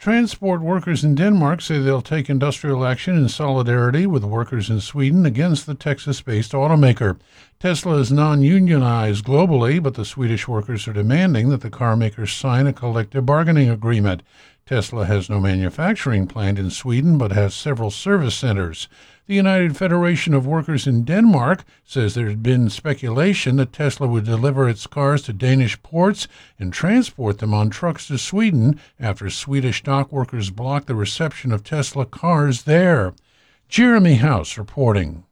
Transport workers in Denmark say they'll take industrial action in solidarity with workers in Sweden against the Texas-based automaker. Tesla is non-unionized globally, but the Swedish workers are demanding that the car makers sign a collective bargaining agreement. Tesla has no manufacturing plant in Sweden, but has several service centers. The United Federation of Workers in Denmark says there had been speculation that Tesla would deliver its cars to Danish ports and transport them on trucks to Sweden after Swedish dock workers blocked the reception of Tesla cars there. Jeremy House reporting.